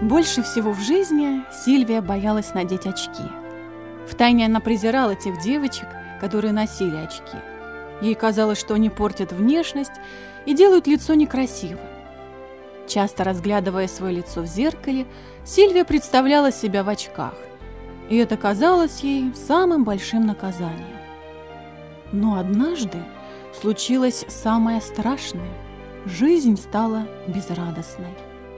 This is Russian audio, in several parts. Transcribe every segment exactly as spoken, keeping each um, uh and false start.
Больше всего в жизни Сильвия боялась надеть очки. Втайне она презирала тех девочек, которые носили очки. Ей казалось, что они портят внешность и делают лицо некрасивым. Часто разглядывая свое лицо в зеркале, Сильвия представляла себя в очках, и это казалось ей самым большим наказанием. Но однажды случилось самое страшное. Жизнь стала безрадостной.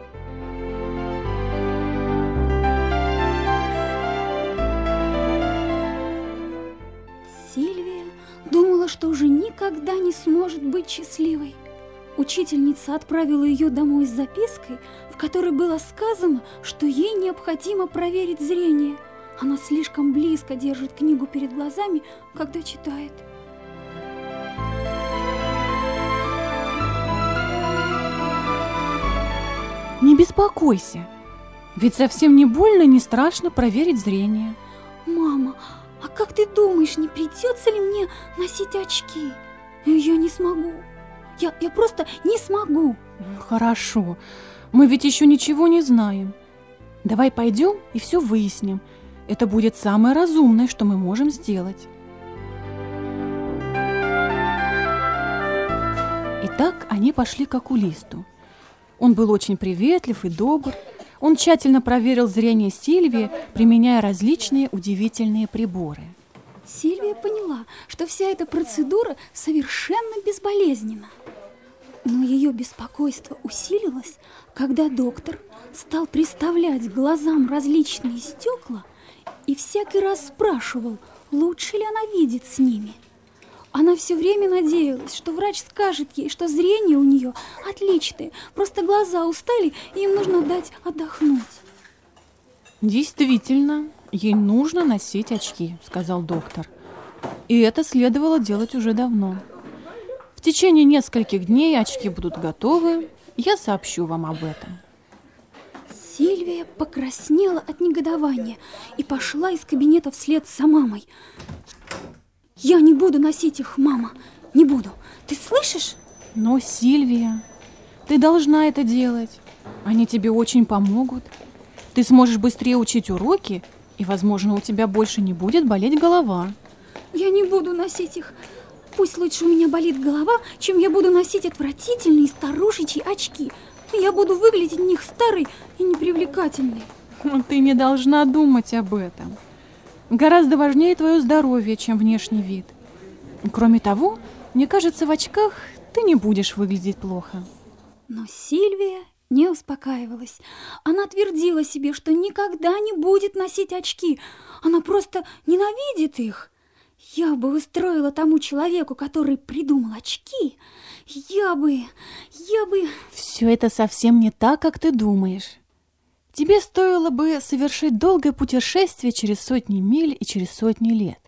Сильвия думала, что уже никогда не сможет быть счастливой. Учительница отправила ее домой с запиской, в которой было сказано, что ей необходимо проверить зрение. Она слишком близко держит книгу перед глазами, когда читает. Не беспокойся, ведь совсем не больно, не страшно проверить зрение. Мама, а как ты думаешь, не придется ли мне носить очки? Я не смогу. Я, я просто не смогу. Хорошо, мы ведь еще ничего не знаем. Давай пойдем и все выясним. Это будет самое разумное, что мы можем сделать. Итак, они пошли к окулисту. Он был очень приветлив и добр. Он тщательно проверил зрение Сильвии, применяя различные удивительные приборы. Сильвия поняла, что вся эта процедура совершенно безболезненна. Но ее беспокойство усилилось, когда доктор стал приставлять к глазам различные стекла и всякий раз спрашивал, лучше ли она видит с ними. Она все время надеялась, что врач скажет ей, что зрение у нее отличное, просто глаза устали, и им нужно дать отдохнуть. Действительно, ей нужно носить очки, сказал доктор. И это следовало делать уже давно. В течение нескольких дней очки будут готовы, я сообщу вам об этом. Сильвия покраснела от негодования и пошла из кабинета вслед за мамой. Я не буду носить их, мама, не буду. Ты слышишь? Но, Сильвия, ты должна это делать. Они тебе очень помогут. Ты сможешь быстрее учить уроки, и, возможно, у тебя больше не будет болеть голова. Я не буду носить их. Пусть лучше у меня болит голова, чем я буду носить отвратительные старушечьи очки. Я буду выглядеть в них старой и непривлекательной. Ты не должна думать об этом. Гораздо важнее твое здоровье, чем внешний вид. Кроме того, мне кажется, в очках ты не будешь выглядеть плохо. Но Сильвия не успокаивалась. Она твердила себе, что никогда не будет носить очки. Она просто ненавидит их. Я бы устроила тому человеку, который придумал очки, я бы, я бы... Все это совсем не так, как ты думаешь. Тебе стоило бы совершить долгое путешествие через сотни миль и через сотни лет.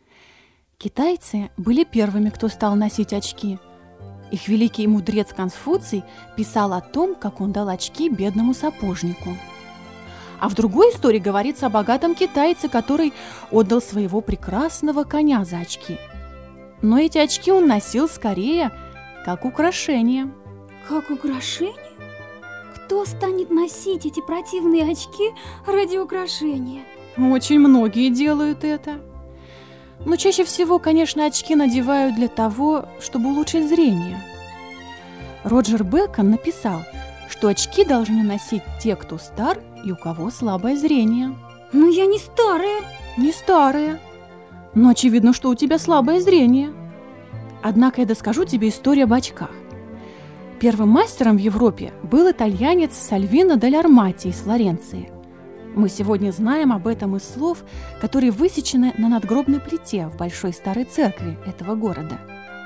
Китайцы были первыми, кто стал носить очки. Их великий мудрец Конфуций писал о том, как он дал очки бедному сапожнику. А в другой истории говорится о богатом китайце, который отдал своего прекрасного коня за очки. Но эти очки он носил скорее как украшение. Как украшение? Кто станет носить эти противные очки ради украшения? Очень многие делают это. Но чаще всего, конечно, очки надевают для того, чтобы улучшить зрение. Роджер Бэкон написал, что очки должны носить те, кто стар и у кого слабое зрение. Но я не старая. Не старая. Но очевидно, что у тебя слабое зрение. Однако я доскажу тебе историю об очках. Первым мастером в Европе был итальянец Сальвино дель Армати из Флоренции. Мы сегодня знаем об этом из слов, которые высечены на надгробной плите в большой старой церкви этого города.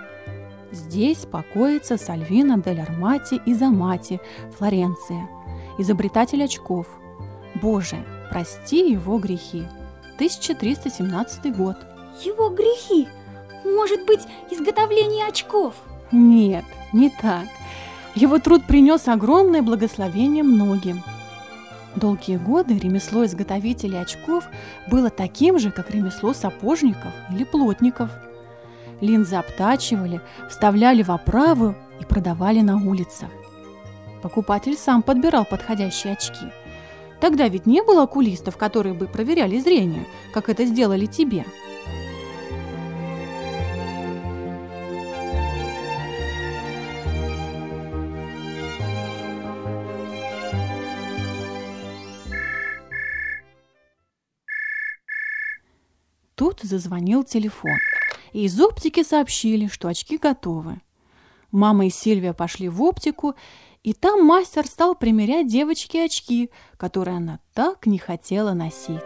Здесь покоится Сальвино дель Армати из Амати, Флоренция, изобретатель очков. Боже, прости его грехи. тысяча триста семнадцатый год. Его грехи? Может быть, изготовление очков? Нет, не так. Его труд принес огромное благословение многим. Долгие годы ремесло изготовителей очков было таким же, как ремесло сапожников или плотников. Линзы обтачивали, вставляли в оправу и продавали на улицах. Покупатель сам подбирал подходящие очки. Тогда ведь не было окулистов, которые бы проверяли зрение, как это сделали тебе. Тут зазвонил телефон, и из оптики сообщили, что очки готовы. Мама и Сильвия пошли в оптику, и там мастер стал примерять девочке очки, которые она так не хотела носить.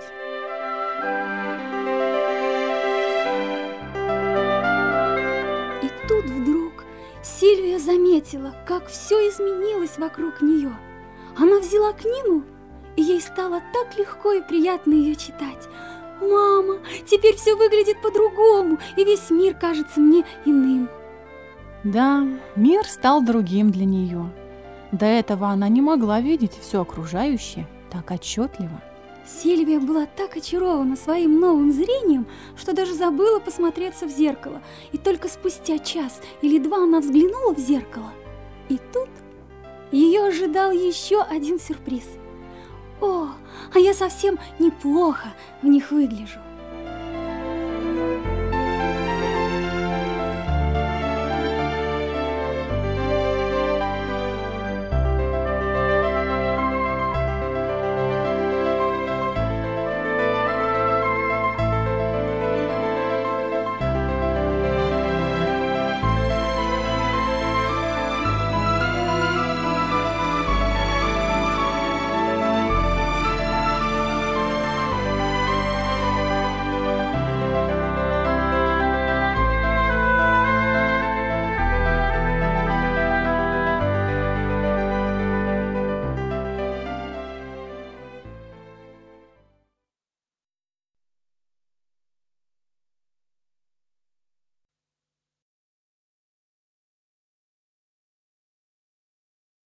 И тут вдруг Сильвия заметила, как все изменилось вокруг нее. Она взяла книгу, и ей стало так легко и приятно ее читать. «Мама, теперь все выглядит по-другому, и весь мир кажется мне иным». Да, мир стал другим для нее. До этого она не могла видеть все окружающее так отчетливо. Сильвия была так очарована своим новым зрением, что даже забыла посмотреться в зеркало. И только спустя час или два она взглянула в зеркало. И тут ее ожидал еще один сюрприз. О, а я совсем неплохо в них выгляжу.